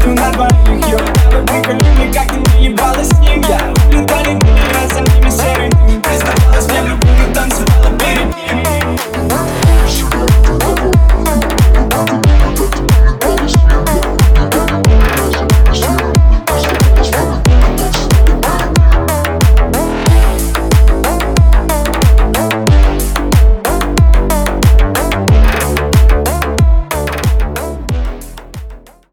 на двоих. Ее прикольно, как ты не ебалась с ним. Я улетаю